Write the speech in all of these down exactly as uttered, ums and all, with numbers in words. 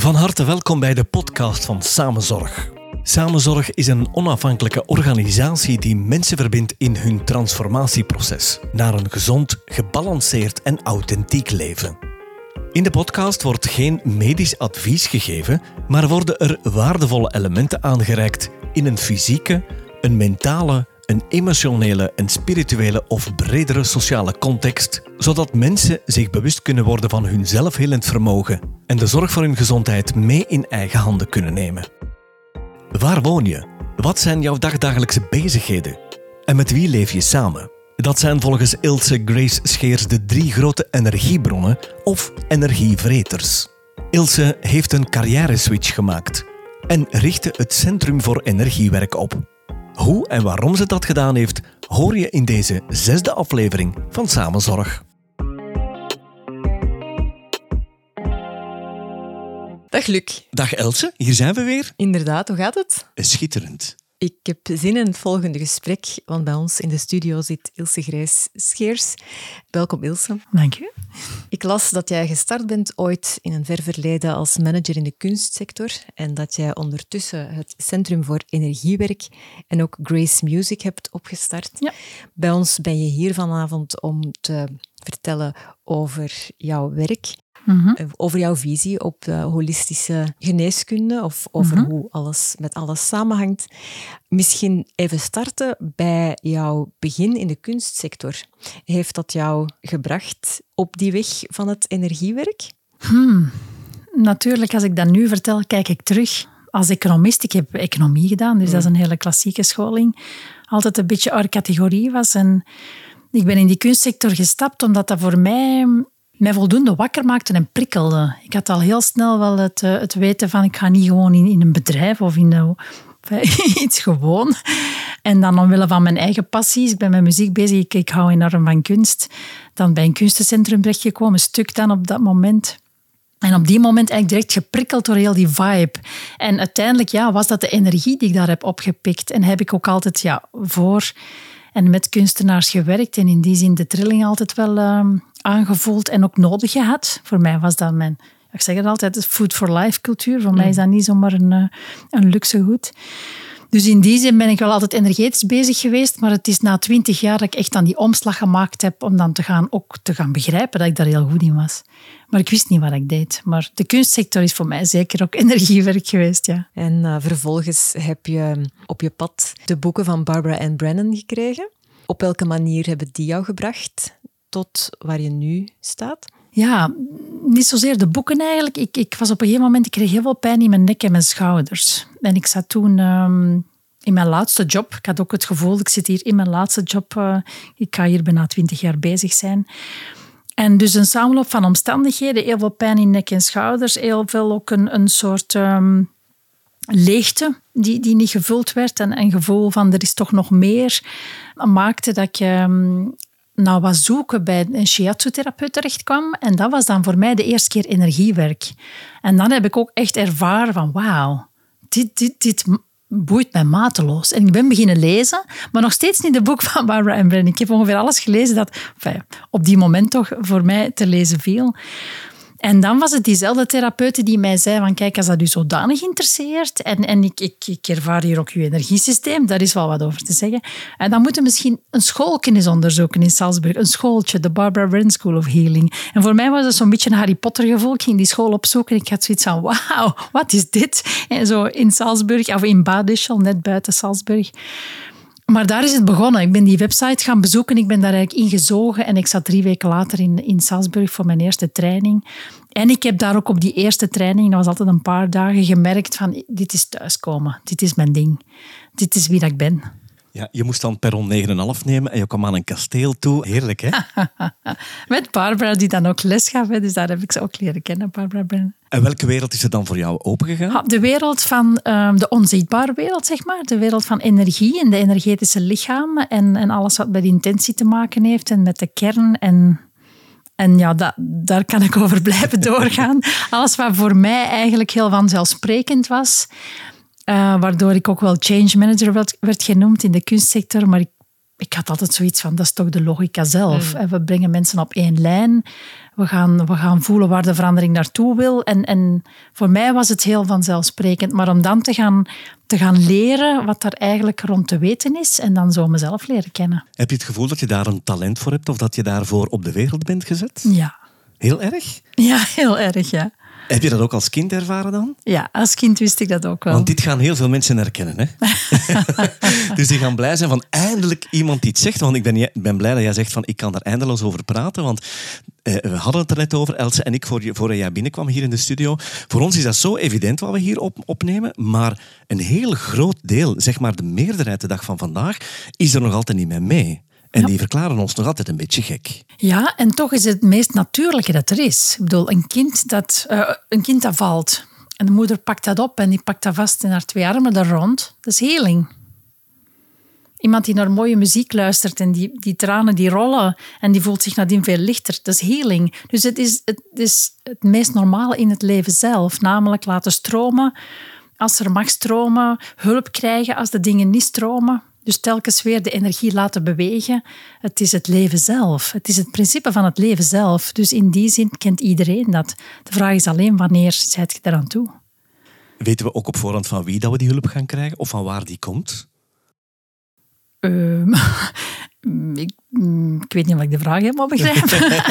Van harte welkom bij de podcast van Samenzorg. Samenzorg is een onafhankelijke organisatie die mensen verbindt in hun transformatieproces naar een gezond, gebalanceerd en authentiek leven. In de podcast wordt geen medisch advies gegeven, maar worden er waardevolle elementen aangereikt in een fysieke, een mentale, een emotionele, een spirituele of bredere sociale context, zodat mensen zich bewust kunnen worden van hun zelfhelend vermogen en de zorg voor hun gezondheid mee in eigen handen kunnen nemen. Waar woon je? Wat zijn jouw dagdagelijkse bezigheden? En met wie leef je samen? Dat zijn volgens Ilse Grace Scheers de drie grote energiebronnen of energievreters. Ilse heeft een carrière-switch gemaakt en richtte het Centrum voor Energiewerk op. Hoe en waarom ze dat gedaan heeft, hoor je in deze zesde aflevering van Samenzorg. Dag Luc. Dag Ilse, hier zijn we weer. Inderdaad, hoe gaat het? Schitterend. Ik heb zin in het volgende gesprek, want bij ons in de studio zit Ilse Grace Scheers. Welkom Ilse. Dank u. Ik las dat jij gestart bent ooit in een ver verleden als manager in de kunstsector en dat jij ondertussen het Centrum voor Energiewerk en ook Grace Music hebt opgestart. Ja. Bij ons ben je hier vanavond om te vertellen over jouw werk. Mm-hmm. Over jouw visie op de holistische geneeskunde of over mm-hmm. hoe alles met alles samenhangt. Misschien even starten bij jouw begin in de kunstsector. Heeft dat jou gebracht op die weg van het energiewerk? Hmm. Natuurlijk, als ik dat nu vertel, kijk ik terug. Als economist, ik heb economie gedaan, dus mm. dat is een hele klassieke scholing. Altijd een beetje hors categorie was. En ik ben in die kunstsector gestapt omdat dat voor mij... mij voldoende wakker maakte en prikkelde. Ik had al heel snel wel het, het weten van ik ga niet gewoon in, in een bedrijf of in uh, iets gewoon. En dan omwille van mijn eigen passies, ik ben met muziek bezig, ik, ik hou enorm van kunst, dan bij een kunstencentrum terechtgekomen, een stuk dan op dat moment. En op die moment eigenlijk direct geprikkeld door heel die vibe. En uiteindelijk ja, was dat de energie die ik daar heb opgepikt. En heb ik ook altijd ja, voor en met kunstenaars gewerkt en in die zin de trilling altijd wel... Uh, aangevoeld en ook nodig gehad. Voor mij was dat mijn, ik zeg het altijd, food for life cultuur. Voor mm. mij is dat niet zomaar een, een luxe goed. Dus in die zin ben ik wel altijd energetisch bezig geweest, maar het is na twintig jaar dat ik echt aan die omslag gemaakt heb om dan te gaan, ook te gaan begrijpen dat ik daar heel goed in was. Maar ik wist niet wat ik deed. Maar de kunstsector is voor mij zeker ook energiewerk geweest, ja. En uh, vervolgens heb je op je pad de boeken van Barbara Ann Brennan gekregen. Op welke manier hebben die jou gebracht tot waar je nu staat? Ja, niet zozeer de boeken eigenlijk. Ik, ik was op een gegeven moment, ik kreeg heel veel pijn in mijn nek en mijn schouders. En ik zat toen um, in mijn laatste job. Ik had ook het gevoel, ik zit hier in mijn laatste job. Uh, ik ga hier bijna twintig jaar bezig zijn. En dus een samenloop van omstandigheden. Heel veel pijn in nek en schouders. Heel veel ook een, een soort um, leegte die, die niet gevuld werd. En een gevoel van, er is toch nog meer. Maakte dat ik... Um, nou wat zoeken bij een shiatsu-therapeut terechtkwam. En dat was dan voor mij de eerste keer energiewerk. En dan heb ik ook echt ervaren van wauw, dit, dit, dit boeit mij mateloos. En ik ben beginnen lezen, maar nog steeds niet het boek van Barbara Ann Brennan. Ik heb ongeveer alles gelezen dat enfin, op die moment toch voor mij te lezen viel. En dan was het diezelfde therapeute die mij zei van kijk, als dat u zodanig interesseert en, en ik, ik, ik ervaar hier ook uw energiesysteem, daar is wel wat over te zeggen. En dan moeten we misschien een schoolje eens onderzoeken in Salzburg. Een schooltje, de Barbara Brennan School of Healing. En voor mij was het zo'n beetje een Harry Potter gevoel. Ik ging die school opzoeken en ik had zoiets van wauw, wat is dit? En zo in Salzburg, of in Bad Ischl, net buiten Salzburg. Maar daar is het begonnen. Ik ben die website gaan bezoeken. Ik ben daar eigenlijk ingezogen. En ik zat drie weken later in, in Salzburg voor mijn eerste training. En ik heb daar ook op die eerste training, dat was altijd een paar dagen, gemerkt van dit is thuiskomen. Dit is mijn ding. Dit is wie dat ik ben. Ja, je moest dan perron negen komma vijf nemen en je kwam aan een kasteel toe. Heerlijk, hè? Met Barbara, die dan ook les gaf. Dus daar heb ik ze ook leren kennen, Barbara Brennan. En welke wereld is er dan voor jou opengegaan? De wereld van um, de onzichtbare wereld, zeg maar. De wereld van energie en de energetische lichamen. En, en alles wat met intentie te maken heeft en met de kern. En, en ja, dat, daar kan ik over blijven doorgaan. Alles wat voor mij eigenlijk heel vanzelfsprekend was. Uh, waardoor ik ook wel change manager werd, werd genoemd in de kunstsector. Maar ik, ik had altijd zoiets van, dat is toch de logica zelf. Mm. We brengen mensen op één lijn. We gaan, we gaan voelen waar de verandering naartoe wil. En, en voor mij was het heel vanzelfsprekend. Maar om dan te gaan, te gaan leren wat er eigenlijk rond te weten is en dan zo mezelf leren kennen. Heb je het gevoel dat je daar een talent voor hebt of dat je daarvoor op de wereld bent gezet? Ja. Heel erg? Ja, heel erg, ja. Heb je dat ook als kind ervaren dan? Ja, als kind wist ik dat ook wel. Want dit gaan heel veel mensen herkennen. Hè? Dus die gaan blij zijn van eindelijk iemand die het zegt. Want ik ben, ik ben blij dat jij zegt van ik kan daar eindeloos over praten. Want eh, we hadden het er net over, Else en ik, voor, voor jij binnenkwam hier in de studio. Voor ons is dat zo evident wat we hier op, opnemen. Maar een heel groot deel, zeg maar de meerderheid de dag van vandaag, is er nog altijd niet mee mee. En ja. die verklaren ons nog altijd een beetje gek. Ja, en toch is het het meest natuurlijke dat er is. Ik bedoel, een kind dat, uh, een kind dat valt en de moeder pakt dat op en die pakt dat vast in haar twee armen daar rond. Dat is heling. Iemand die naar mooie muziek luistert en die, die tranen die rollen en die voelt zich nadien veel lichter. Dat is heling. Dus het is het, is het meest normale in het leven zelf. Namelijk laten stromen als er mag stromen. Hulp krijgen als de dingen niet stromen. Dus telkens weer de energie laten bewegen. Het is het leven zelf. Het is het principe van het leven zelf. Dus in die zin kent iedereen dat. De vraag is alleen wanneer zijt je eraan toe. Weten we ook op voorhand van wie dat we die hulp gaan krijgen of van waar die komt? Um, ik, ik weet niet of ik de vraag helemaal begrijp.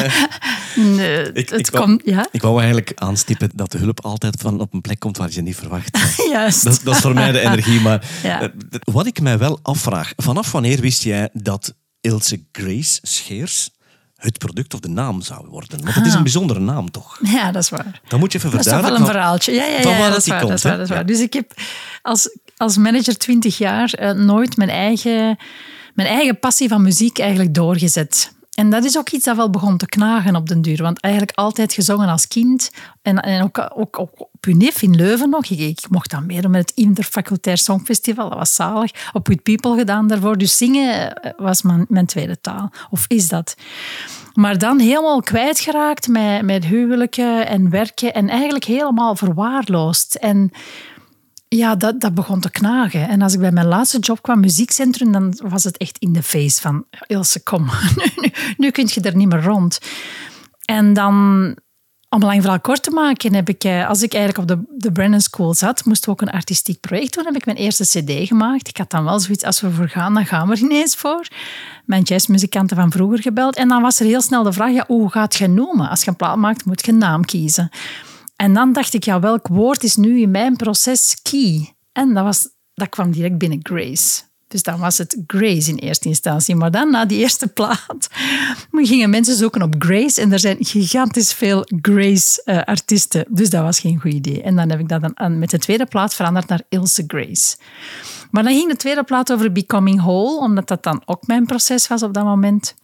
nee, ik, het ik, wou, komt, ja. ik wou eigenlijk aanstippen dat de hulp altijd van op een plek komt waar je niet verwacht. Juist. Dat, dat is voor mij de energie. Maar ja. wat ik mij wel afvraag, vanaf wanneer wist jij dat Ilse Grace Scheers het product of de naam zou worden? Want het is een bijzondere naam, toch? Ja, dat is waar. Dan moet je even verduidelijken. Dat is wel een verhaaltje. Ja, ja, ja, van waar dat, dat is waar, komt, dat is waar. Dat is waar. Ja. Dus ik heb als, als manager twintig jaar uh, nooit mijn eigen, mijn eigen passie van muziek eigenlijk doorgezet. En dat is ook iets dat wel begon te knagen op den duur. Want eigenlijk altijd gezongen als kind. En, en ook, ook, ook op U N I F in Leuven nog. Ik, ik mocht dan meedoen met het Interfacultair Songfestival. Dat was zalig. Op With People gedaan daarvoor. Dus zingen was mijn, mijn tweede taal. Of is dat. Maar dan helemaal kwijtgeraakt met, met huwelijken en werken. En eigenlijk helemaal verwaarloosd. En ja, dat, dat begon te knagen. En als ik bij mijn laatste job kwam, muziekcentrum, dan was het echt in de face van Ilse, kom, nu, nu, nu kun je er niet meer rond. En dan, om een lang verhaal kort te maken, heb ik, als ik eigenlijk op de, de Brennan School zat, moesten we ook een artistiek project doen. Heb ik mijn eerste cd gemaakt. Ik had dan wel zoiets, als we voor gaan, dan gaan we er ineens voor. Mijn jazzmuzikanten van vroeger gebeld. En dan was er heel snel de vraag, ja, hoe gaat je noemen? Als je een plaat maakt, moet je een naam kiezen. En dan dacht ik, ja, welk woord is nu in mijn proces key? En dat, was, dat kwam direct binnen Grace. Dus dan was het Grace in eerste instantie. Maar dan, na die eerste plaat, gingen mensen zoeken op Grace. En er zijn gigantisch veel Grace-artiesten. Dus dat was geen goed idee. En dan heb ik dat dan met de tweede plaat veranderd naar Ilse Grace. Maar dan ging de tweede plaat over Becoming Whole, omdat dat dan ook mijn proces was op dat moment.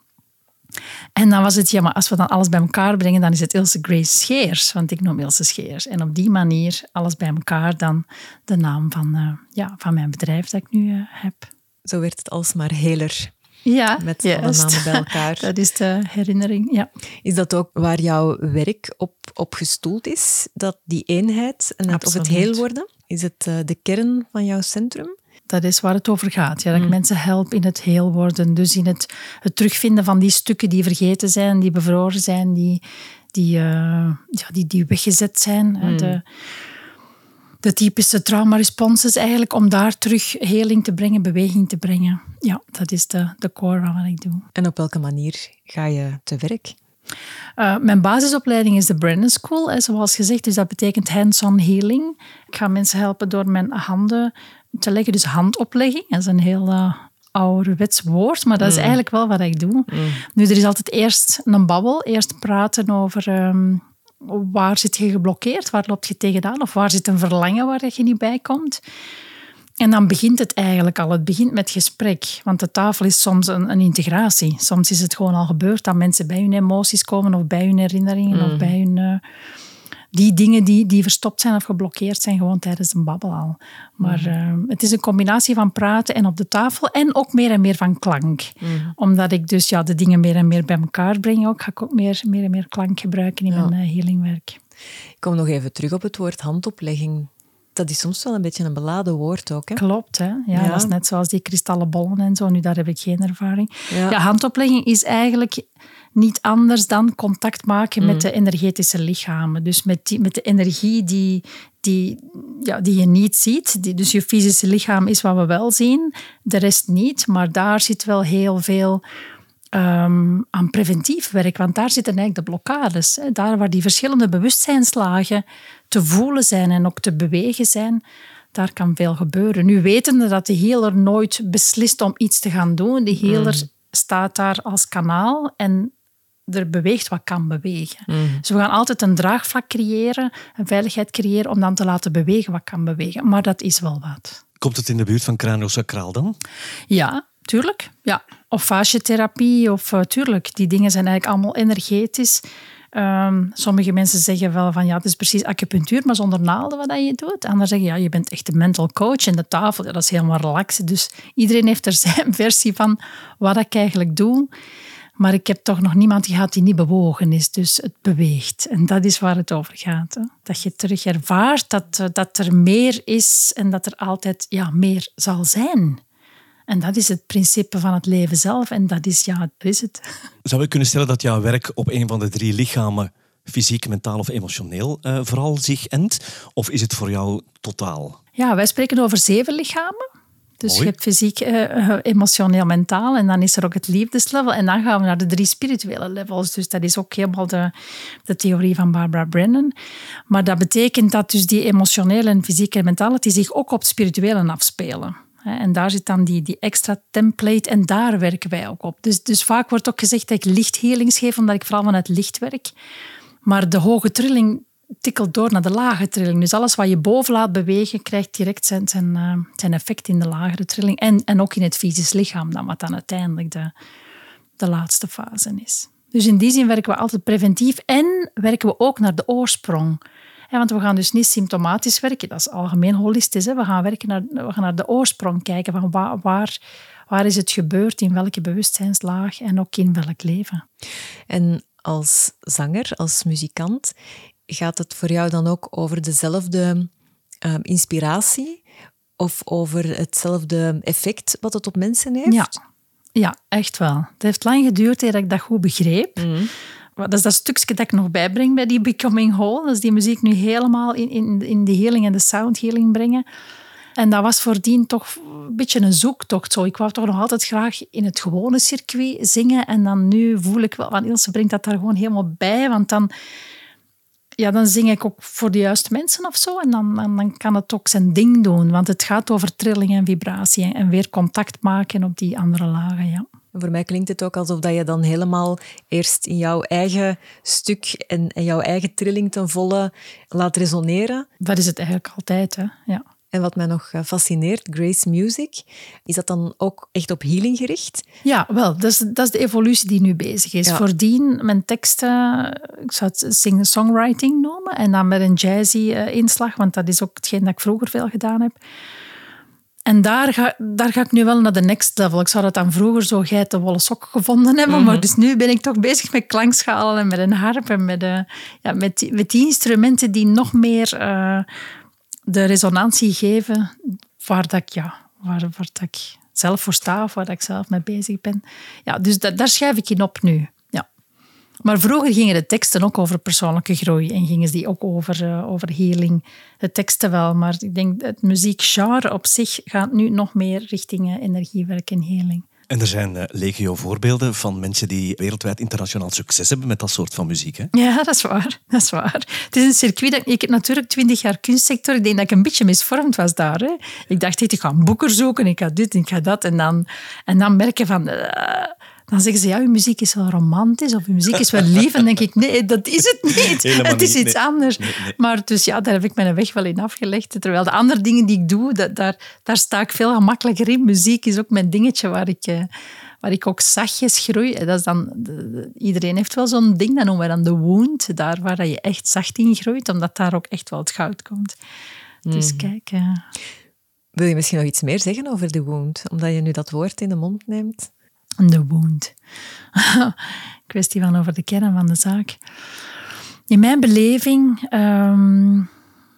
En dan was het, ja, maar als we dan alles bij elkaar brengen, dan is het Ilse Grace Scheers, want ik noem Ilse Scheers. En op die manier, alles bij elkaar, dan de naam van, uh, ja, van mijn bedrijf dat ik nu uh, heb. Zo werd het alsmaar heler. Ja, met alle namen bij elkaar. Dat is de herinnering, ja. Is dat ook waar jouw werk op, op gestoeld is? Dat die eenheid en het, of het heel worden? Is het uh, de kern van jouw centrum? Dat is waar het over gaat. Ja, dat ik mm. mensen help in het heel worden. Dus in het, het terugvinden van die stukken die vergeten zijn, die bevroren zijn, die, die, uh, ja, die, die weggezet zijn. Mm. De, de typische trauma-responses eigenlijk, om daar terug heling te brengen, beweging te brengen. Ja, dat is de, de core van wat ik doe. En op welke manier ga je te werk? Uh, mijn basisopleiding is de Brennan School, hè, zoals gezegd. Dus dat betekent hands-on healing. Ik ga mensen helpen door mijn handen te leggen. Dus handoplegging. Dat is een heel uh, ouderwets woord, maar dat is mm. eigenlijk wel wat ik doe. Mm. Nu, er is altijd eerst een babbel. Eerst praten over um, waar zit je geblokkeerd, waar loop je tegenaan, of waar zit een verlangen waar je niet bij komt. En dan begint het eigenlijk al. Het begint met gesprek. Want de tafel is soms een, een integratie. Soms is het gewoon al gebeurd dat mensen bij hun emoties komen of bij hun herinneringen mm. of bij hun... Uh, die dingen die, die verstopt zijn of geblokkeerd zijn gewoon tijdens een babbel al. Maar mm. uh, het is een combinatie van praten en op de tafel en ook meer en meer van klank. Mm. Omdat ik dus ja, de dingen meer en meer bij elkaar breng ook, ga ik ook meer, meer en meer klank gebruiken in ja. mijn uh, healingwerk. Ik kom nog even terug op het woord handoplegging. Dat is soms wel een beetje een beladen woord ook, hè? Klopt, hè? Ja, ja. Dat is net zoals die kristallen bollen en zo. Nu, daar heb ik geen ervaring. Ja. Ja, handoplegging is eigenlijk niet anders dan contact maken mm. met de energetische lichamen. Dus met, die, met de energie die, die, ja, die je niet ziet. Die, dus je fysische lichaam is wat we wel zien, de rest niet. Maar daar zit wel heel veel um, aan preventief werk. Want daar zitten eigenlijk de blokkades. Hè. Daar waar die verschillende bewustzijnslagen te voelen zijn en ook te bewegen zijn, daar kan veel gebeuren. Nu wetende dat de healer nooit beslist om iets te gaan doen. De healer mm. staat daar als kanaal en er beweegt wat kan bewegen. Mm. Dus we gaan altijd een draagvlak creëren, een veiligheid creëren om dan te laten bewegen wat kan bewegen. Maar dat is wel wat. Komt het in de buurt van craniosacraal dan? Ja, tuurlijk. Ja. Of fascietherapie, of uh, tuurlijk. Die dingen zijn eigenlijk allemaal energetisch. Um, sommige mensen zeggen wel van ja, het is precies acupunctuur, maar zonder naalden wat je doet. Anderen zeggen ja, je bent echt een mental coach en de tafel, ja, dat is helemaal relaxed. Dus iedereen heeft er zijn versie van wat ik eigenlijk doe. Maar ik heb toch nog niemand gehad die niet bewogen is. Dus het beweegt. En dat is waar het over gaat. Hè. Dat je terug ervaart dat, dat er meer is en dat er altijd ja, meer zal zijn. En dat is het principe van het leven zelf. En dat is, ja, dat is het. Zou je kunnen stellen dat jouw werk op een van de drie lichamen, fysiek, mentaal of emotioneel, uh, vooral zich endt? Of is het voor jou totaal? Ja, wij spreken over zeven lichamen. Dus Mooi. Je hebt fysiek, uh, emotioneel, mentaal. En dan is er ook het liefdeslevel. En dan gaan we naar de drie spirituele levels. Dus dat is ook helemaal de, de theorie van Barbara Brennan. Maar dat betekent dat dus die emotionele en fysieke en mentale die zich ook op het spirituele afspelen. En daar zit dan die, die extra template en daar werken wij ook op. Dus, dus vaak wordt ook gezegd dat ik lichthealings geef, omdat ik vooral vanuit licht werk. Maar de hoge trilling tikkelt door naar de lage trilling. Dus alles wat je boven laat bewegen, krijgt direct zijn, zijn, uh, zijn effect in de lagere trilling. En, en ook in het fysisch lichaam, dan, wat dan uiteindelijk de, de laatste fase is. Dus in die zin werken we altijd preventief en werken we ook naar de oorsprong. Ja, want we gaan dus niet symptomatisch werken, dat is algemeen holistisch. Hè. We gaan werken naar, we gaan naar de oorsprong kijken van waar, waar, waar is het gebeurd, in welke bewustzijnslaag en ook in welk leven. En als zanger, als muzikant, gaat het voor jou dan ook over dezelfde uh, inspiratie of over hetzelfde effect wat het op mensen heeft? Ja, ja echt wel. Het heeft lang geduurd eer ik dat goed begreep. Mm. Dat is dat stukje dat ik nog bijbreng bij die Becoming Whole. Dat is die muziek nu helemaal in, in, in de healing en de sound healing brengen. En dat was voordien toch een beetje een zoektocht. Zo. Ik wou toch nog altijd graag in het gewone circuit zingen. En dan nu voel ik wel, want Ilse brengt dat daar gewoon helemaal bij. Want dan, ja, dan zing ik ook voor de juiste mensen of zo. En dan, dan, dan kan het ook zijn ding doen. Want het gaat over trilling en vibratie. En weer contact maken op die andere lagen, ja. Voor mij klinkt het ook alsof dat je dan helemaal eerst in jouw eigen stuk en, en jouw eigen trilling ten volle laat resoneren. Dat is het eigenlijk altijd, hè? Ja. En wat mij nog fascineert, Grace Music, is dat dan ook echt op healing gericht? Ja, wel, dat is, dat is de evolutie die nu bezig is. Ja. Voordien, mijn teksten, ik zou het singer-songwriting noemen, en dan met een jazzy uh, inslag, want dat is ook hetgeen dat ik vroeger veel gedaan heb. En daar ga, daar ga ik nu wel naar de next level. Ik zou dat dan vroeger zo geitenwolle sokken gevonden hebben, mm-hmm. maar dus nu ben ik toch bezig met klankschalen en met een harp en met, uh, ja, met, die, met die instrumenten die nog meer uh, de resonantie geven waar, dat ik, ja, waar, waar dat ik zelf voor sta of waar dat ik zelf mee bezig ben. Ja, dus dat, daar schuif ik in op nu. Ja. Maar vroeger gingen de teksten ook over persoonlijke groei en gingen die ook over, uh, over healing. De teksten wel, maar ik denk het muziekgenre op zich gaat nu nog meer richting uh, energiewerk en healing. En er zijn uh, legio voorbeelden van mensen die wereldwijd internationaal succes hebben met dat soort van muziek. Hè? Ja, dat is waar. Dat is waar. Het is een circuit dat ik heb natuurlijk twintig jaar kunstsector. Ik denk dat ik een beetje misvormd was daar. Hè. Ik dacht, ik ga een boeker zoeken, ik ga dit, ik ga dat. En dan, en dan merken van... Uh, Dan zeggen ze, ja, uw muziek is wel romantisch of uw muziek is wel lief. En dan denk ik, nee, dat is het niet. Helemaal het is niet, iets nee. anders. Nee, nee. Maar dus ja, daar heb ik mijn weg wel in afgelegd. Terwijl de andere dingen die ik doe, dat, daar, daar sta ik veel gemakkelijker in. Muziek is ook mijn dingetje waar ik, uh, waar ik ook zachtjes groei. Dat is dan, de, de, iedereen heeft wel zo'n ding, dat noemen we dan de wound. Daar waar je echt zacht in groeit, omdat daar ook echt wel het goud komt. Mm. Dus kijk... Uh... Wil je misschien nog iets meer zeggen over de wound? Omdat je nu dat woord in de mond neemt. De wound. Kwestie van over de kern van de zaak. In mijn beleving um,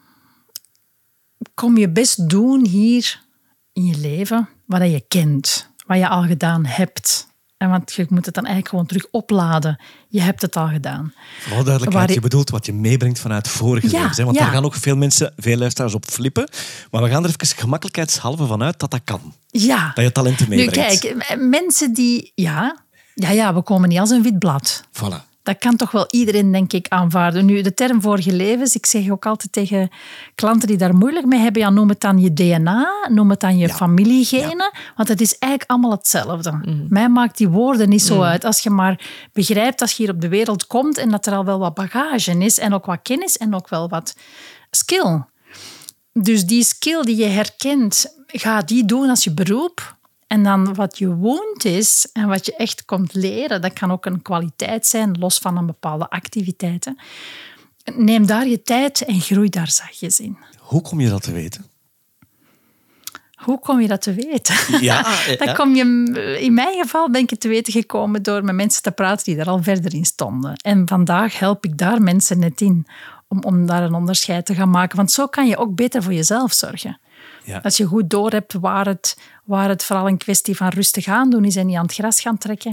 kom je best doen hier in je leven wat je kent, wat je al gedaan hebt. En want je moet het dan eigenlijk gewoon terug opladen. Je hebt het al gedaan. Vooral duidelijkheid, je... je bedoelt wat je meebrengt vanuit vorige ja, levens. Hè? Want ja. daar gaan ook veel mensen, veel luisteraars op flippen. Maar we gaan er even gemakkelijkheidshalve vanuit dat dat kan. Ja. Dat je talenten meebrengt. Nu kijk, mensen die... Ja, ja, ja, we komen niet als een wit blad. Voilà. Dat kan toch wel iedereen, denk ik, aanvaarden. Nu, de term vorige levens, ik zeg ook altijd tegen klanten die daar moeilijk mee hebben, ja, noem het dan je D N A, noem het dan je ja. familiegenen, ja. want het is eigenlijk allemaal hetzelfde. Mm. Mij maakt die woorden niet zo mm. uit. Als je maar begrijpt dat je hier op de wereld komt en dat er al wel wat bagage is en ook wat kennis en ook wel wat skill. Dus die skill die je herkent, ga die doen als je beroep. En dan wat je woont is en wat je echt komt leren, dat kan ook een kwaliteit zijn, los van een bepaalde activiteit. Hè. Neem daar je tijd en groei daar zachtjes in. Hoe kom je dat te weten? Hoe kom je dat te weten? Ja, dat ja. kom je, in mijn geval ben ik het te weten gekomen door met mensen te praten die daar al verder in stonden. En vandaag help ik daar mensen net in om, om daar een onderscheid te gaan maken. Want zo kan je ook beter voor jezelf zorgen. Ja. Als je goed doorhebt waar het, waar het vooral een kwestie van rustig aandoen is en niet aan het gras gaan trekken,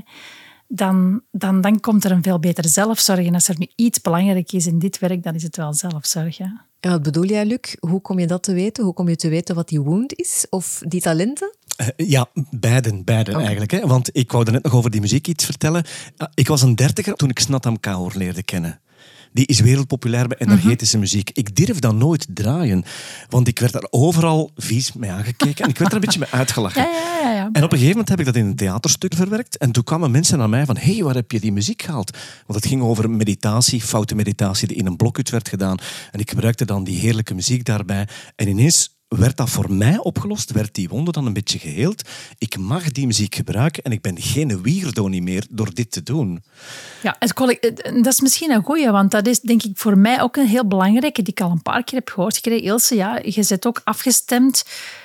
dan, dan, dan komt er een veel beter zelfzorg. En als er nu iets belangrijk is in dit werk, dan is het wel zelfzorg. Ja. En wat bedoel jij, Luc? Hoe kom je dat te weten? Hoe kom je te weten wat die wound is? Of die talenten? Uh, ja, beiden, beiden okay. eigenlijk. Hè? Want ik wou er net nog over die muziek iets vertellen. Uh, ik was een dertiger toen ik Snatam Kaur leerde kennen. Die is wereldpopulair bij energetische mm-hmm. muziek. Ik durf dat nooit draaien, want ik werd daar overal vies mee aangekeken en ik werd er een beetje mee uitgelachen. Ja, ja, ja, ja. En op een gegeven moment heb ik dat in een theaterstuk verwerkt en toen kwamen mensen naar mij van hé, hey, waar heb je die muziek gehaald? Want het ging over meditatie, foute meditatie die in een blokhut werd gedaan. En ik gebruikte dan die heerlijke muziek daarbij en ineens werd dat voor mij opgelost, werd die wonde dan een beetje geheeld. Ik mag die muziek gebruiken en ik ben geen weirdo niet meer door dit te doen. Ja, het, dat is misschien een goeie, want dat is denk ik voor mij ook een heel belangrijke die ik al een paar keer heb gehoord gekregen. Ilse, ja, je bent ook afgestemd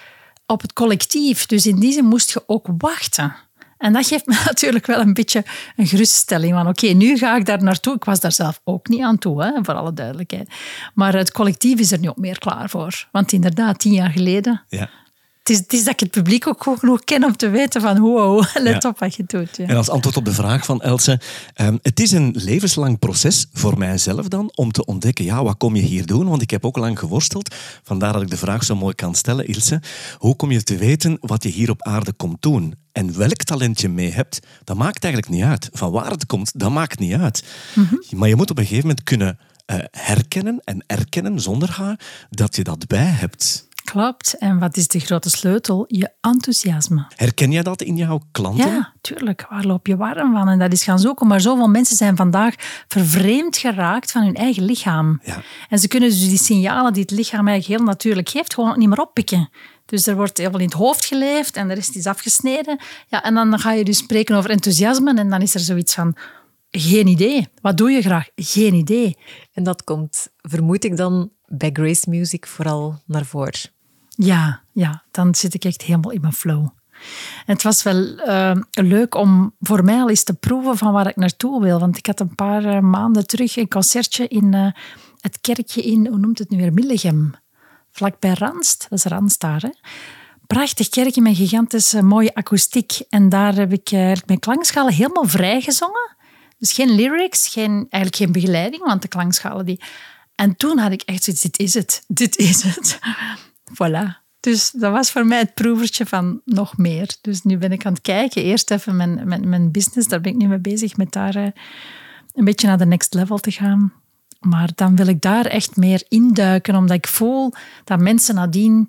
op het collectief. Dus in die zin moest je ook wachten. En dat geeft me natuurlijk wel een beetje een geruststelling. Van oké, okay, nu ga ik daar naartoe. Ik was daar zelf ook niet aan toe, hè, voor alle duidelijkheid. Maar het collectief is er nu ook meer klaar voor. Want inderdaad, tien jaar geleden... Ja. Het is, het is dat ik het publiek ook goed genoeg ken om te weten van wow, let ja. op wat je doet. Ja. En als antwoord op de vraag van Else, um, het is een levenslang proces voor mijzelf dan om te ontdekken, ja, wat kom je hier doen? Want ik heb ook lang geworsteld. Vandaar dat ik de vraag zo mooi kan stellen, Ilse. Hoe kom je te weten wat je hier op aarde komt doen? En welk talent je mee hebt, dat maakt eigenlijk niet uit. Van waar het komt, dat maakt niet uit. Mm-hmm. Maar je moet op een gegeven moment kunnen uh, herkennen en erkennen, zonder haar, dat je dat bij hebt. Klopt. En wat is de grote sleutel? Je enthousiasme. Herken jij dat in jouw klanten? Ja, tuurlijk. Waar loop je warm van? En dat is gaan zoeken. Maar zoveel mensen zijn vandaag vervreemd geraakt van hun eigen lichaam. Ja. En ze kunnen dus die signalen die het lichaam eigenlijk heel natuurlijk geeft, gewoon niet meer oppikken. Dus er wordt heel veel in het hoofd geleefd en de rest is afgesneden. Ja, en dan ga je dus spreken over enthousiasme en dan is er zoiets van... Geen idee. Wat doe je graag? Geen idee. En dat komt, vermoed ik dan, bij Grace Music vooral naar voren. Ja, ja, dan zit ik echt helemaal in mijn flow. En het was wel uh, leuk om voor mij al eens te proeven van waar ik naartoe wil. Want ik had een paar uh, maanden terug een concertje in uh, het kerkje in, hoe noemt het nu weer, Millegem. Vlakbij Ranst. Dat is Ranst daar, hè. Prachtig kerkje met gigantische mooie akoestiek. En daar heb ik uh, mijn klankschalen helemaal vrij gezongen. Dus geen lyrics, geen, eigenlijk geen begeleiding, want de klankschalen die... En toen had ik echt zoiets, dit is het, dit is het. Voilà. Dus dat was voor mij het proevertje van nog meer. Dus nu ben ik aan het kijken. Eerst even mijn, mijn, mijn business, daar ben ik nu mee bezig met daar uh, een beetje naar de next level te gaan. Maar dan wil ik daar echt meer induiken, omdat ik voel dat mensen nadien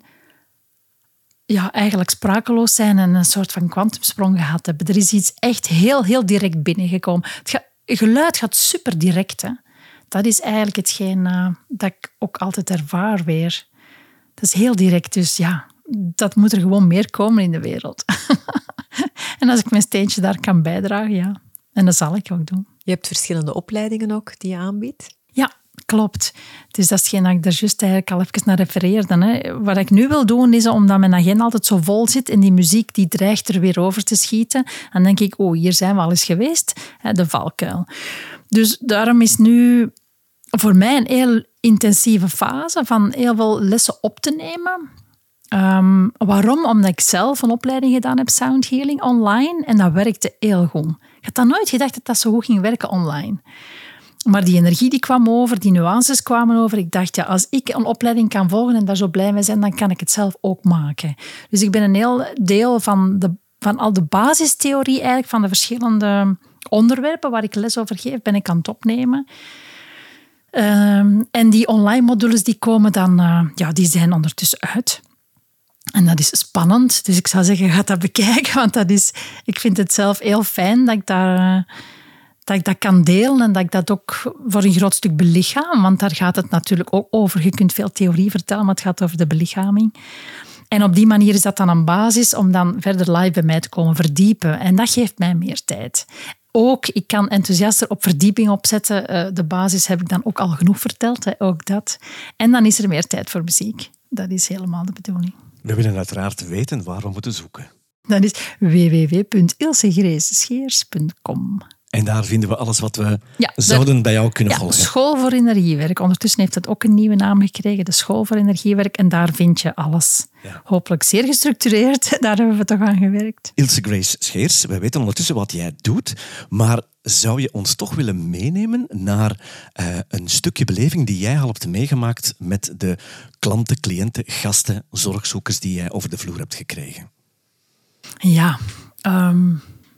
ja, eigenlijk sprakeloos zijn en een soort van kwantumsprong gehad hebben. Er is iets echt heel, heel direct binnengekomen. Het ga, geluid gaat super direct. Hè. Dat is eigenlijk hetgeen uh, dat ik ook altijd ervaar weer. Dat is heel direct, dus ja, dat moet er gewoon meer komen in de wereld. En als ik mijn steentje daar kan bijdragen, ja. En dat zal ik ook doen. Je hebt verschillende opleidingen ook die je aanbiedt? Ja, klopt. Dus dat is hetgeen dat ik daar juist eigenlijk al even naar refereerde. Hè. Wat ik nu wil doen, is omdat mijn agenda altijd zo vol zit en die muziek die dreigt er weer over te schieten. Dan denk ik, oh, hier zijn we al eens geweest. De valkuil. Dus daarom is nu voor mij een heel intensieve fase van heel veel lessen op te nemen. Um, waarom? Omdat ik zelf een opleiding gedaan heb, Sound Healing, online. En dat werkte heel goed. Ik had dan nooit gedacht dat dat zo goed ging werken online. Maar die energie die kwam over, die nuances kwamen over. Ik dacht, ja, als ik een opleiding kan volgen en daar zo blij mee zijn, dan kan ik het zelf ook maken. Dus ik ben een heel deel van, de, van al de basistheorie eigenlijk, van de verschillende onderwerpen waar ik les over geef, ben ik aan het opnemen. Um, en die online modules die komen dan, uh, ja, die zijn ondertussen uit. En dat is spannend. Dus ik zou zeggen, ga dat bekijken. Want dat is, ik vind het zelf heel fijn dat ik, daar, uh, dat ik dat kan delen. En dat ik dat ook voor een groot stuk belichaam. Want daar gaat het natuurlijk ook over. Je kunt veel theorie vertellen, maar het gaat over de belichaming. En op die manier is dat dan een basis om dan verder live bij mij te komen verdiepen. En dat geeft mij meer tijd. Ook, ik kan enthousiaster op verdieping opzetten. De basis heb ik dan ook al genoeg verteld, hè, ook dat. En dan is er meer tijd voor muziek. Dat is helemaal de bedoeling. We willen uiteraard weten waar we moeten zoeken. Dat is w w w punt ilsegreesscheers punt com. En daar vinden we alles wat we ja, zouden bij jou kunnen ja, volgen. School voor Energiewerk. Ondertussen heeft het ook een nieuwe naam gekregen, de School voor Energiewerk. En daar vind je alles. Ja. Hopelijk zeer gestructureerd. Daar hebben we toch aan gewerkt. Ilse Grace Scheers, wij weten ondertussen wat jij doet. Maar zou je ons toch willen meenemen naar uh, een stukje beleving die jij al hebt meegemaakt met de klanten, cliënten, gasten, zorgzoekers die jij over de vloer hebt gekregen? Ja, um...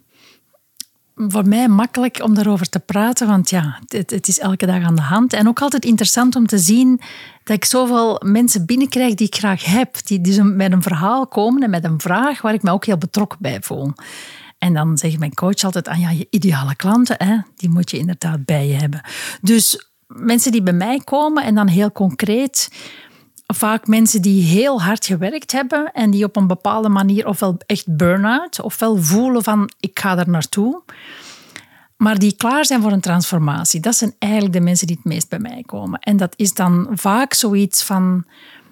voor mij makkelijk om daarover te praten, want ja, het, het is elke dag aan de hand. En ook altijd interessant om te zien dat ik zoveel mensen binnenkrijg die ik graag heb. Die dus met een verhaal komen en met een vraag waar ik me ook heel betrokken bij voel. En dan zegt mijn coach altijd, ah ja, je ideale klanten, hè, die moet je inderdaad bij je hebben. Dus mensen die bij mij komen en dan heel concreet... Vaak mensen die heel hard gewerkt hebben en die op een bepaalde manier ofwel echt burn-out, ofwel voelen van ik ga er naartoe, maar die klaar zijn voor een transformatie. Dat zijn eigenlijk de mensen die het meest bij mij komen. En dat is dan vaak zoiets van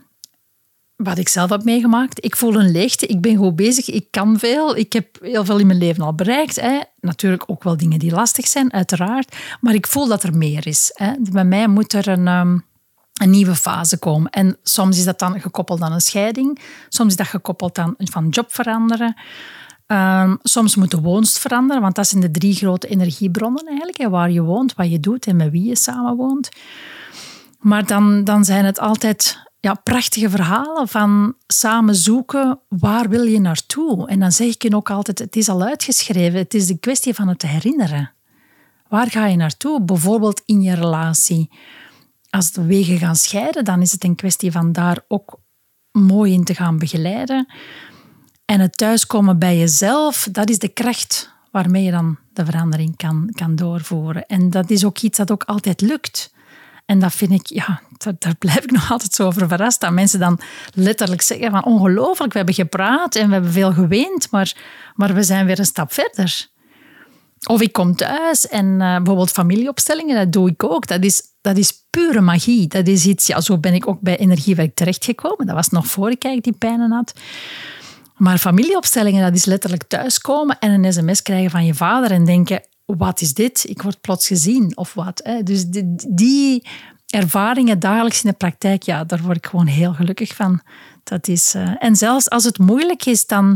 wat ik zelf heb meegemaakt. Ik voel een leegte, ik ben goed bezig, ik kan veel, ik heb heel veel in mijn leven al bereikt. Hè. Natuurlijk ook wel dingen die lastig zijn, uiteraard, maar ik voel dat er meer is. Hè. Bij mij moet er een... Um, een nieuwe fase komen. En soms is dat dan gekoppeld aan een scheiding. Soms is dat gekoppeld aan van job veranderen. Um, soms moet de woonst veranderen, want dat zijn de drie grote energiebronnen eigenlijk. Hè, waar je woont, wat je doet en met wie je samenwoont. Maar dan, dan zijn het altijd ja, prachtige verhalen van samen zoeken, waar wil je naartoe? En dan zeg ik je ook altijd, het is al uitgeschreven. Het is de kwestie van het herinneren. Waar ga je naartoe? Bijvoorbeeld in je relatie. Als de wegen gaan scheiden, dan is het een kwestie van daar ook mooi in te gaan begeleiden. En het thuiskomen bij jezelf, dat is de kracht waarmee je dan de verandering kan, kan doorvoeren. En dat is ook iets dat ook altijd lukt. En dat vind ik, ja, daar, daar blijf ik nog altijd zo over verrast. Dat mensen dan letterlijk zeggen van ongelooflijk, we hebben gepraat en we hebben veel geweend, maar, maar we zijn weer een stap verder. Of ik kom thuis en uh, bijvoorbeeld familieopstellingen, dat doe ik ook. Dat is, dat is pure magie. Dat is iets, ja, zo ben ik ook bij Energiewerk terechtgekomen. Dat was nog voor ik eigenlijk die pijnen had. Maar familieopstellingen, dat is letterlijk thuiskomen en een sms krijgen van je vader en denken, wat is dit? Ik word plots gezien, of wat. Hè? Dus die, die ervaringen dagelijks in de praktijk, ja, daar word ik gewoon heel gelukkig van. Dat is, uh, en zelfs als het moeilijk is, dan...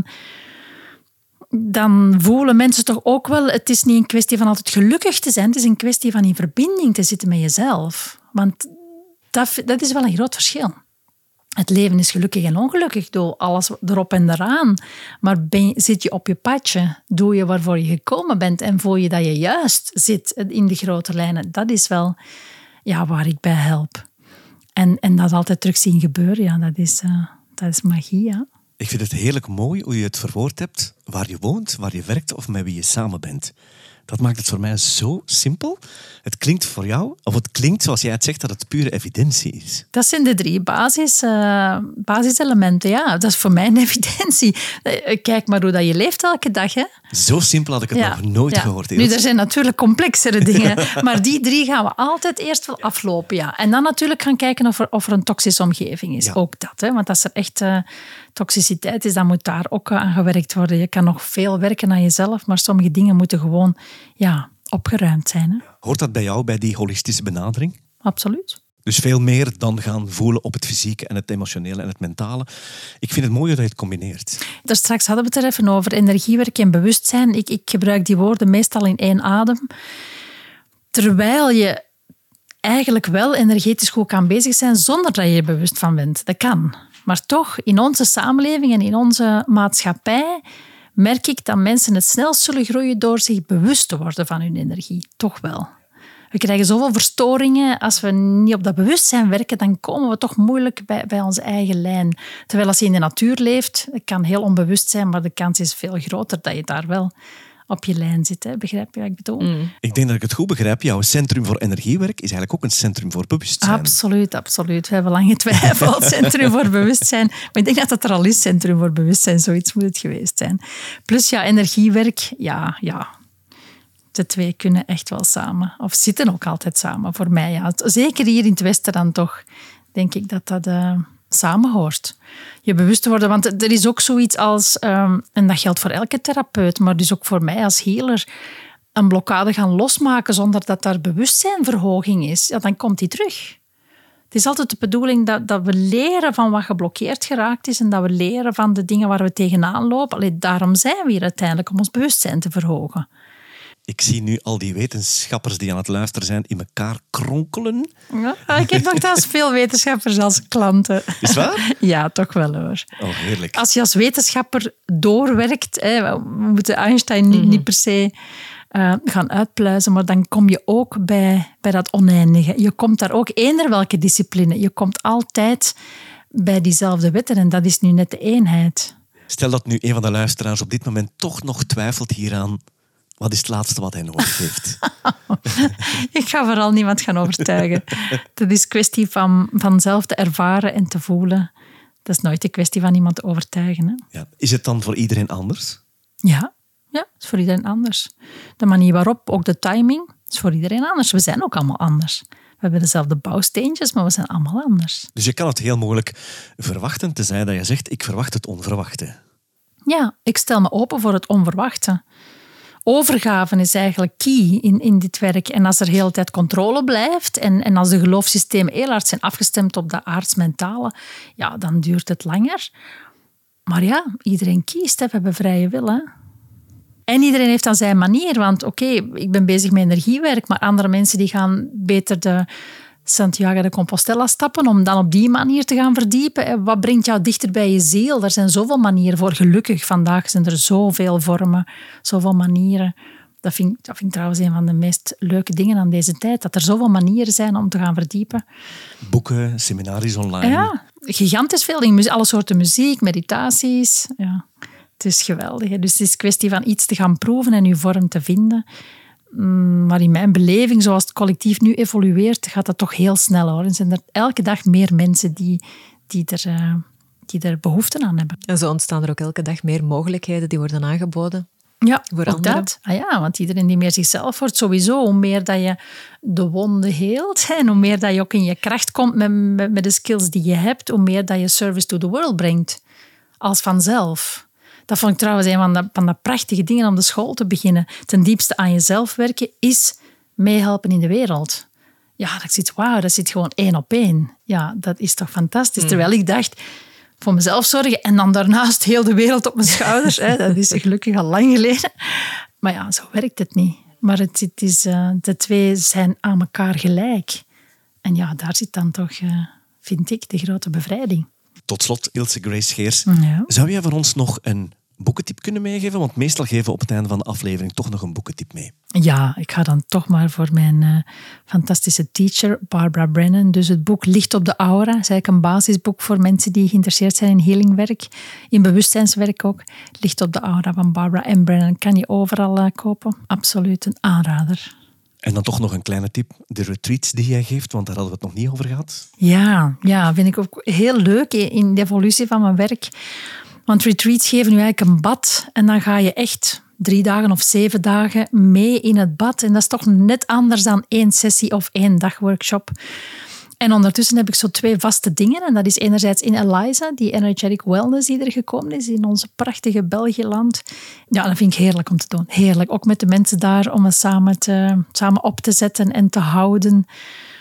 dan voelen mensen toch ook wel... Het is niet een kwestie van altijd gelukkig te zijn. Het is een kwestie van in verbinding te zitten met jezelf. Want dat, dat is wel een groot verschil. Het leven is gelukkig en ongelukkig. Doe alles erop en eraan. Maar ben, zit je op je padje? Doe je waarvoor je gekomen bent? En voel je dat je juist zit in de grote lijnen? Dat is wel ja, waar ik bij help. En, en dat altijd terug zien gebeuren, ja, dat, is, uh, dat is magie, ja. Ik vind het heerlijk mooi hoe je het verwoord hebt, waar je woont, waar je werkt of met wie je samen bent. Dat maakt het voor mij zo simpel. Het klinkt voor jou, of het klinkt zoals jij het zegt, dat het pure evidentie is. Dat zijn de drie basis, uh, basiselementen. Ja, dat is voor mij een evidentie. Kijk maar hoe dat je leeft elke dag. Hè? Zo simpel had ik het ja. nog nooit ja. gehoord. Nu, er zijn natuurlijk complexere dingen. Maar die drie gaan we altijd eerst wel aflopen. Ja. En dan natuurlijk gaan kijken of er, of er een toxische omgeving is. Ja. Ook dat. Hè? Want als er echt uh, toxiciteit is, dan moet daar ook aan gewerkt worden. Je kan nog veel werken aan jezelf, maar sommige dingen moeten gewoon... Ja, opgeruimd zijn. Hè? Hoort dat bij jou, bij die holistische benadering? Absoluut. Dus veel meer dan gaan voelen op het fysieke en het emotionele en het mentale. Ik vind het mooi dat je het combineert. Daar straks hadden we het er even over energiewerk en bewustzijn. Ik, ik gebruik die woorden meestal in één adem. Terwijl je eigenlijk wel energetisch goed kan bezig zijn zonder dat je er bewust van bent. Dat kan. Maar toch, in onze samenleving en in onze maatschappij merk ik dat mensen het snelst zullen groeien door zich bewust te worden van hun energie. Toch wel. We krijgen zoveel verstoringen. Als we niet op dat bewustzijn werken, dan komen we toch moeilijk bij, bij onze eigen lijn. Terwijl als je in de natuur leeft, het kan heel onbewust zijn, maar de kans is veel groter dat je daar wel op je lijn zit. Hè. Begrijp je wat ik bedoel? Mm. Ik denk dat ik het goed begrijp. Jouw centrum voor energiewerk is eigenlijk ook een centrum voor bewustzijn. Absoluut, absoluut. We hebben lang getwijfeld. Centrum voor bewustzijn. Maar ik denk dat het er al is, centrum voor bewustzijn. Zoiets moet het geweest zijn. Plus ja, energiewerk, ja, ja. De twee kunnen echt wel samen. Of zitten ook altijd samen, voor mij. Ja. Zeker hier in het Westen dan toch, denk ik dat dat uh, samenhoort. Je bewust te worden, want er is ook zoiets als, um, en dat geldt voor elke therapeut, maar dus ook voor mij als healer, een blokkade gaan losmaken zonder dat daar bewustzijnverhoging is, ja, dan komt die terug. Het is altijd de bedoeling dat, dat we leren van wat geblokkeerd geraakt is en dat we leren van de dingen waar we tegenaan lopen. Allee, daarom zijn we hier uiteindelijk, om ons bewustzijn te verhogen. Ik zie nu al die wetenschappers die aan het luisteren zijn in elkaar kronkelen. Ja, ik heb nogthans veel wetenschappers als klanten. Is waar? Ja, toch wel hoor. Oh, heerlijk. Als je als wetenschapper doorwerkt, hè, we moeten Einstein niet, mm-hmm. niet per se uh, gaan uitpluizen, maar dan kom je ook bij, bij dat oneindige. Je komt daar ook, eender welke discipline, je komt altijd bij diezelfde wetten en dat is nu net de eenheid. Stel dat nu een van de luisteraars op dit moment toch nog twijfelt hieraan. Wat is het laatste wat hij nodig heeft? Ik ga vooral niemand gaan overtuigen. Het is kwestie van, van zelf te ervaren en te voelen. Dat is nooit een kwestie van iemand te overtuigen. Hè? Ja. Is het dan voor iedereen anders? Ja, ja, het is voor iedereen anders. De manier waarop, ook de timing, is voor iedereen anders. We zijn ook allemaal anders. We hebben dezelfde bouwsteentjes, maar we zijn allemaal anders. Dus je kan het heel moeilijk verwachten, tenzij dat je zegt, ik verwacht het onverwachte. Ja, ik stel me open voor het onverwachte. Overgave is eigenlijk key in, in dit werk. En als er de hele tijd controle blijft en, en als de geloofssystemen heel hard zijn afgestemd op de aardsmentale, ja, dan duurt het langer. Maar ja, iedereen kiest, hè. We hebben vrije wil. Hè. En iedereen heeft dan zijn manier. Want oké, okay, ik ben bezig met energiewerk, maar andere mensen die gaan beter de Santiago de Compostela stappen om dan op die manier te gaan verdiepen. Wat brengt jou dichter bij je ziel? Er zijn zoveel manieren voor. Gelukkig, vandaag zijn er zoveel vormen, zoveel manieren. Dat vind, dat vind ik trouwens een van de meest leuke dingen aan deze tijd. Dat er zoveel manieren zijn om te gaan verdiepen. Boeken, seminaries online. Ja, gigantisch veel dingen. Alle soorten muziek, meditaties. Ja, het is geweldig. Hè? Dus het is een kwestie van iets te gaan proeven en je vorm te vinden. Maar in mijn beleving, zoals het collectief nu evolueert, gaat dat toch heel snel hoor. En zijn er elke dag meer mensen die, die, er, uh, die er behoefte aan hebben. En zo ontstaan er ook elke dag meer mogelijkheden die worden aangeboden. Ja, voor ook anderen. dat. Ah ja, want iedereen die meer zichzelf wordt, sowieso, hoe meer dat je de wonden heelt en hoe meer dat je ook in je kracht komt met, met, met de skills die je hebt, hoe meer dat je service to the world brengt. Als vanzelf. Dat vond ik trouwens een van de, van de prachtige dingen om de school te beginnen. Ten diepste aan jezelf werken is meehelpen in de wereld. Ja, dat zit wauw, dat zit gewoon één op één. Ja, dat is toch fantastisch. Mm. Terwijl ik dacht, voor mezelf zorgen en dan daarnaast heel de wereld op mijn schouders. Hè, dat is gelukkig al lang geleden. Maar ja, zo werkt het niet. Maar het, het is, uh, de twee zijn aan elkaar gelijk. En ja, daar zit dan toch, uh, vind ik, de grote bevrijding. Tot slot, Ilse Grace Geers. Ja. Zou jij voor ons nog een boekentip kunnen meegeven? Want meestal geven we op het einde van de aflevering toch nog een boekentip mee. Ja, ik ga dan toch maar voor mijn uh, fantastische teacher, Barbara Brennan. Dus het boek Licht op de Aura. Dat is eigenlijk een basisboek voor mensen die geïnteresseerd zijn in healingwerk, in bewustzijnswerk ook. Licht op de Aura van Barbara M. Brennan kan je overal uh, kopen. Absoluut een aanrader. En dan toch nog een kleine tip. De retreats die jij geeft, want daar hadden we het nog niet over gehad. Ja, ja, vind ik ook heel leuk in de evolutie van mijn werk. Want retreats geven nu eigenlijk een bad en dan ga je echt drie dagen of zeven dagen mee in het bad. En dat is toch net anders dan één sessie of één dag workshop. En ondertussen heb ik zo twee vaste dingen. En dat is enerzijds in Eliza, die energetic wellness die er gekomen is in onze prachtige België-land. Ja, dat vind ik heerlijk om te doen. Heerlijk. Ook met de mensen daar om het samen, te, samen op te zetten en te houden.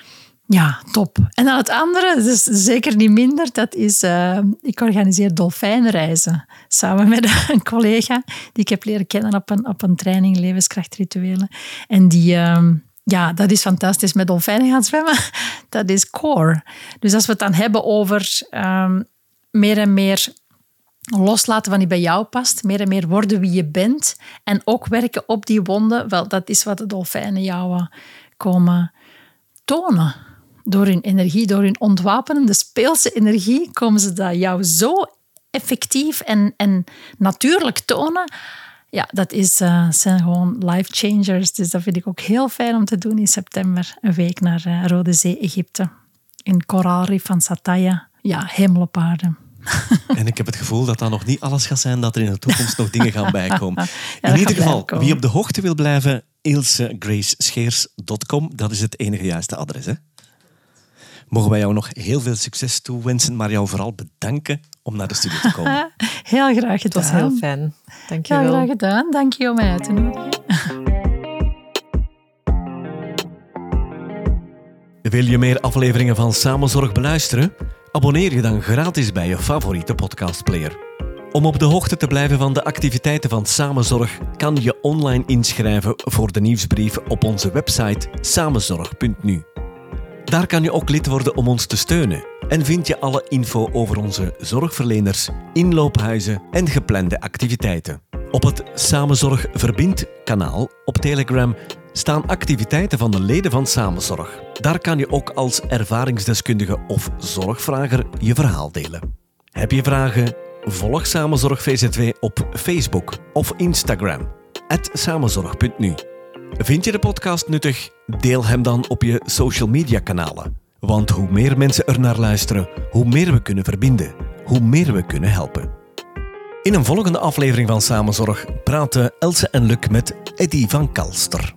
Ja, top. En dan het andere, dat is zeker niet minder, dat is, uh, ik organiseer dolfijnreizen. Samen met een collega die ik heb leren kennen op een, op een training levenskrachtrituelen. En die, uh, ja, dat is fantastisch, met dolfijnen gaan zwemmen. Dat is core. Dus als we het dan hebben over um, meer en meer loslaten van die bij jou past, meer en meer worden wie je bent en ook werken op die wonden, wel, dat is wat de dolfijnen jou uh, komen tonen. Door hun energie, door hun ontwapenende speelse energie, komen ze dat jou zo effectief en, en natuurlijk tonen. Ja, dat is, uh, zijn gewoon life changers. Dus dat vind ik ook heel fijn om te doen in september. Een week naar uh, Rode Zee, Egypte. In koraalrif van Sataya. Ja, hemel op aarde. En ik heb het gevoel dat dat nog niet alles gaat zijn, dat er in de toekomst nog dingen gaan bijkomen. Ja, in ieder geval, wie op de hoogte wil blijven, ilse grace scheers punt com, dat is het enige juiste adres, hè? Mogen wij jou nog heel veel succes toewensen, maar jou vooral bedanken om naar de studio te komen. Heel graag gedaan. Het was heel fijn. Dank je wel. Heel graag gedaan. Dank je om mij uit te nodigen. Wil je meer afleveringen van Samenzorg beluisteren? Abonneer je dan gratis bij je favoriete podcastplayer. Om op de hoogte te blijven van de activiteiten van Samenzorg kan je online inschrijven voor de nieuwsbrief op onze website samenzorg punt nu. Daar kan je ook lid worden om ons te steunen en vind je alle info over onze zorgverleners, inloophuizen en geplande activiteiten. Op het Samenzorg Verbind kanaal op Telegram staan activiteiten van de leden van Samenzorg. Daar kan je ook als ervaringsdeskundige of zorgvrager je verhaal delen. Heb je vragen? Volg Samenzorg V Z W op Facebook of Instagram, at samenzorg punt nu. Vind je de podcast nuttig? Deel hem dan op je social media kanalen. Want hoe meer mensen er naar luisteren, hoe meer we kunnen verbinden, hoe meer we kunnen helpen. In een volgende aflevering van Samenzorg praten Else en Luc met Eddy van Kalster.